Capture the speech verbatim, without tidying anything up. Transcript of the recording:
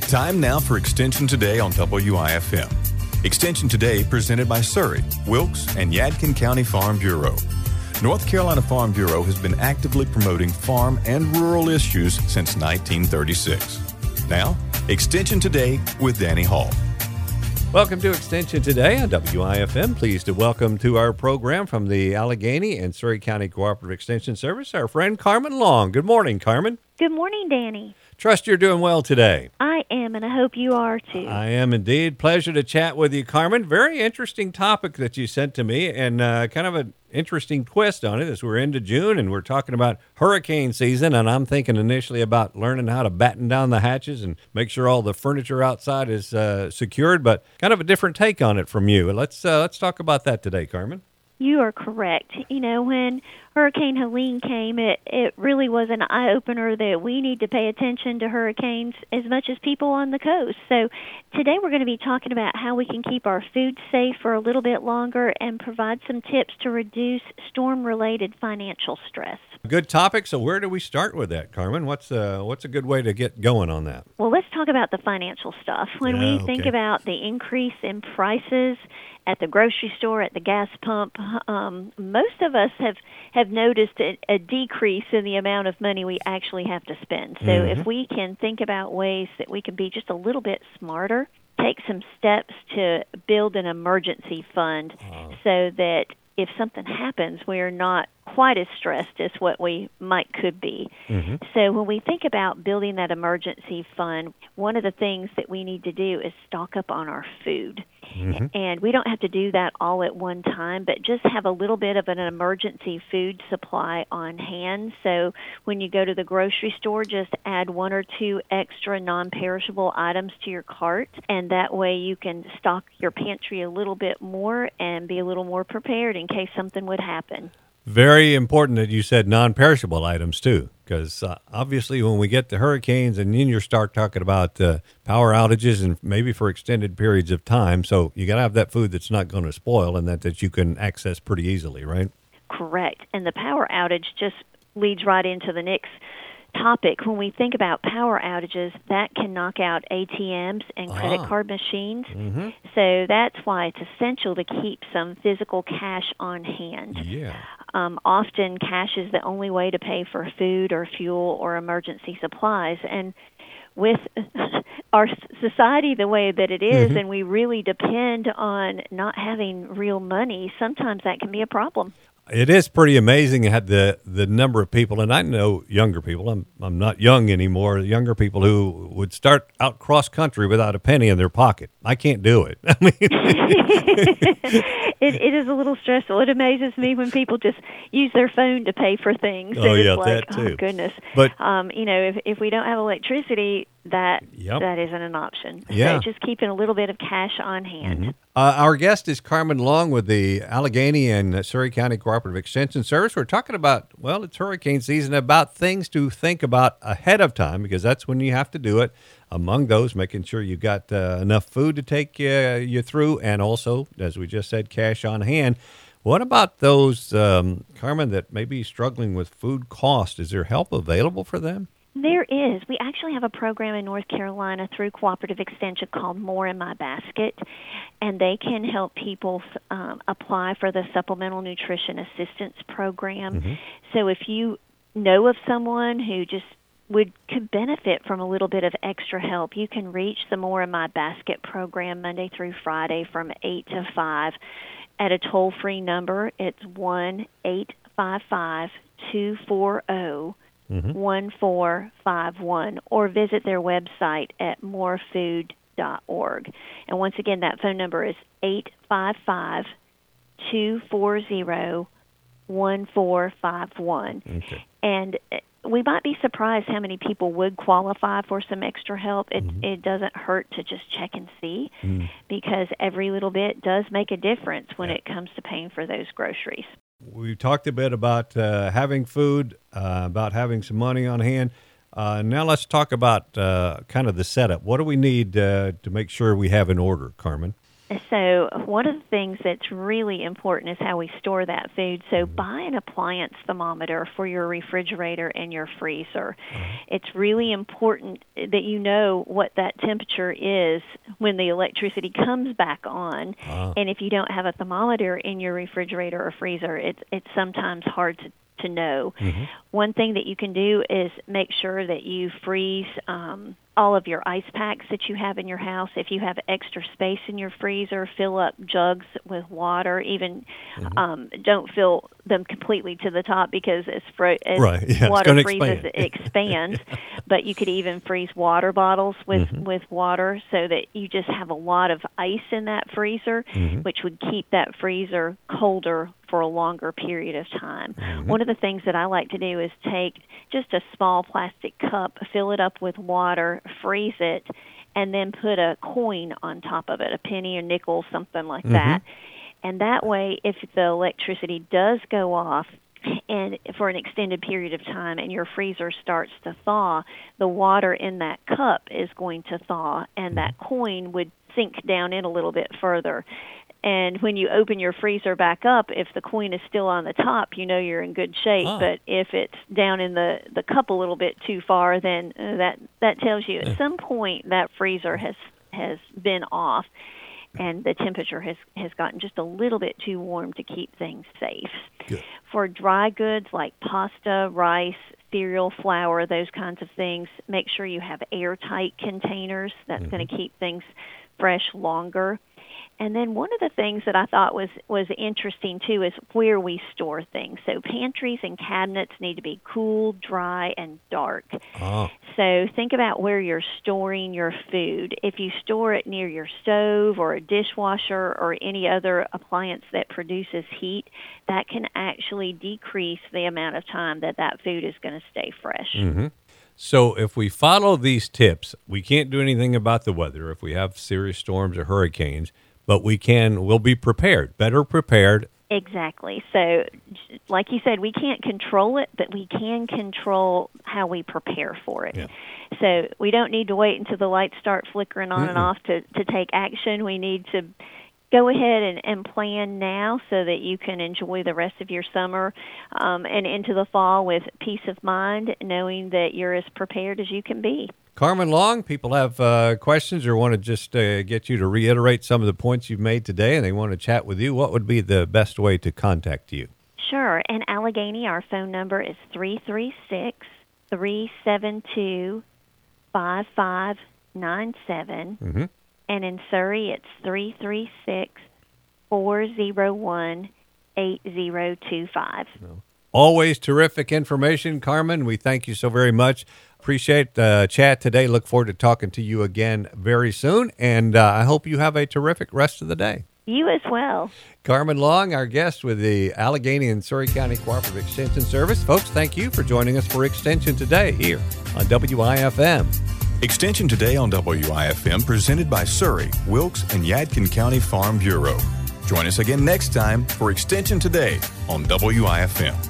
Time now for Extension Today on W I F M. Extension Today presented by Surrey, Wilkes, and Yadkin County Farm Bureau. North Carolina Farm Bureau has been actively promoting farm and rural issues since nineteen thirty-six. Now, Extension Today with Danny Hall. Welcome to Extension Today on W I F M. Pleased to welcome to our program from the Allegheny and Surrey County Cooperative Extension Service, our friend Carmen Long. Good morning, Carmen. Good morning, Danny. Trust you're doing well today. I am, and I hope you are too. I am indeed. Pleasure to chat with you, Carmen. Very interesting topic that you sent to me, and uh, kind of an interesting twist on it as we're into June, and we're talking about hurricane season, and I'm thinking initially about learning how to batten down the hatches and make sure all the furniture outside is uh, secured, but kind of a different take on it from you. Let's, uh, let's talk about that today, Carmen. You are correct. You know, when Hurricane Helene came, it, it really was an eye-opener that we need to pay attention to hurricanes as much as people on the coast. So today we're going to be talking about how we can keep our food safe for a little bit longer and provide some tips to reduce storm-related financial stress. Good topic. So where do we start with that, Carmen? What's uh, what's a good way to get going on that? Well, let's talk about the financial stuff. When Yeah, we okay. think about the increase in prices at the grocery store, at the gas pump, um, most of us have, have noticed a, a decrease in the amount of money we actually have to spend. So Mhm. if we can think about ways that we can be just a little bit smarter, take some steps to build an emergency fund Wow. so that if something happens, we're not quite as stressed as what we might could be. Mm-hmm. So when we think about building that emergency fund, one of the things that we need to do is stock up on our food. Mm-hmm. And we don't have to do that all at one time, but just have a little bit of an emergency food supply on hand. So when you go to the grocery store, just add one or two extra non-perishable items to your cart, and that way you can stock your pantry a little bit more and be a little more prepared in case something would happen. Very important that you said non-perishable items, too, because uh, obviously when we get the hurricanes and then you start talking about uh, power outages and maybe for extended periods of time, so you got to have that food that's not going to spoil and that, that you can access pretty easily, right? Correct. And the power outage just leads right into the next topic. When we think about power outages, that can knock out A T Ms and credit Ah. card machines. Mm-hmm. So that's why it's essential to keep some physical cash on hand. Yeah. Um, often cash is the only way to pay for food or fuel or emergency supplies. And with our society the way that it is, Mhm. and we really depend on not having real money, sometimes that can be a problem. It is pretty amazing had the the number of people, and I know younger people. I'm I'm not young anymore. Younger people who would start out cross country without a penny in their pocket. I can't do it. I mean, it, it is a little stressful. It amazes me when people just use their phone to pay for things. Oh, It's yeah, like, that oh too. goodness. But- um, you know, if if we don't have electricity, that Yep. that isn't an option. Yeah. So just keeping a little bit of cash on hand. Uh, our guest is Carmen Long with the Allegheny and Surrey County Cooperative Extension Service. We're talking about, well, it's hurricane season, about things to think about ahead of time because that's when you have to do it. Among those, making sure you've got uh, enough food to take uh, you through and also, as we just said, cash on hand. What about those, um, Carmen, that may be struggling with food cost? Is there help available for them? There is. We actually have a program in North Carolina through Cooperative Extension called More in My Basket, and they can help people um, apply for the Supplemental Nutrition Assistance Program. Mm-hmm. So if you know of someone who just would could benefit from a little bit of extra help, you can reach the More in My Basket program Monday through Friday from eight to five at a toll-free number. It's one eight five five two four zero Mm-hmm. one four five one, or visit their website at more food dot org. And once again, that phone number is eight five five two four zero one four five one. Okay. And we might be surprised how many people would qualify for some extra help. It, Mhm. it doesn't hurt to just check and see Mm. because every little bit does make a difference when Yeah. it comes to paying for those groceries. We talked a bit about uh, having food, uh, about having some money on hand. Uh, now let's talk about uh, kind of the setup. What do we need uh, to make sure we have in order, Carmen? So one of the things that's really important is how we store that food. So buy an appliance thermometer for your refrigerator and your freezer. It's really important that you know what that temperature is when the electricity comes back on. Ah. And if you don't have a thermometer in your refrigerator or freezer, it's it's sometimes hard to to know. Mm-hmm. One thing that you can do is make sure that you freeze um, all of your ice packs that you have in your house. If you have extra space in your freezer, fill up jugs with water. Even Mm-hmm. um, don't fill them completely to the top because as, fro- as Right, yeah, it's water gonna freezes, expand. it expands. But you could even freeze water bottles with, Mm-hmm. with water so that you just have a lot of ice in that freezer, Mm-hmm. which would keep that freezer colder for a longer period of time. Mm-hmm. One of the things that I like to do is take just a small plastic cup, fill it up with water, freeze it, and then put a coin on top of it, a penny or nickel, something like Mm-hmm. that. And that way, if the electricity does go off, and for an extended period of time and your freezer starts to thaw, the water in that cup is going to thaw, and that coin would sink down in a little bit further. And when you open your freezer back up, if the coin is still on the top, you know you're in good shape. Ah. But if it's down in the, the cup a little bit too far, then uh, that that tells you at some point that freezer has has been off, and the temperature has, has gotten just a little bit too warm to keep things safe. Good. For dry goods like pasta, rice, cereal, flour, those kinds of things, make sure you have airtight containers. That's Mm-hmm. going to keep things fresh longer. And then one of the things that I thought was, was interesting, too, is where we store things. So pantries and cabinets need to be cool, dry, and dark. Oh. So think about where you're storing your food. If you store it near your stove or a dishwasher or any other appliance that produces heat, that can actually decrease the amount of time that that food is going to stay fresh. Mm-hmm. So if we follow these tips, we can't do anything about the weather if we have serious storms or hurricanes, but we can, we'll be prepared, better prepared. Exactly. So, like you said, we can't control it, but we can control how we prepare for it. Yeah. So we don't need to wait until the lights start flickering on Mm-mm. and off to, to take action. We need to go ahead and, and plan now so that you can enjoy the rest of your summer um, and into the fall with peace of mind, knowing that you're as prepared as you can be. Carmen Long, people have uh, questions or want to just uh, get you to reiterate some of the points you've made today and they want to chat with you. What would be the best way to contact you? Sure. In Allegheny, our phone number is three three six, three seven two, five five nine seven. Mm-hmm. And in Surrey, it's three three six, four zero one, eight zero two five. Always terrific information, Carmen. We thank you so very much. Appreciate the chat today. Look forward to talking to you again very soon. And uh, I hope you have a terrific rest of the day. You as well. Carmen Long, our guest with the Allegheny and Surrey County Cooperative Extension Service. Folks, thank you for joining us for Extension Today here on W I F M. Extension Today on W I F M presented by Surrey, Wilkes, and Yadkin County Farm Bureau. Join us again next time for Extension Today on W I F M.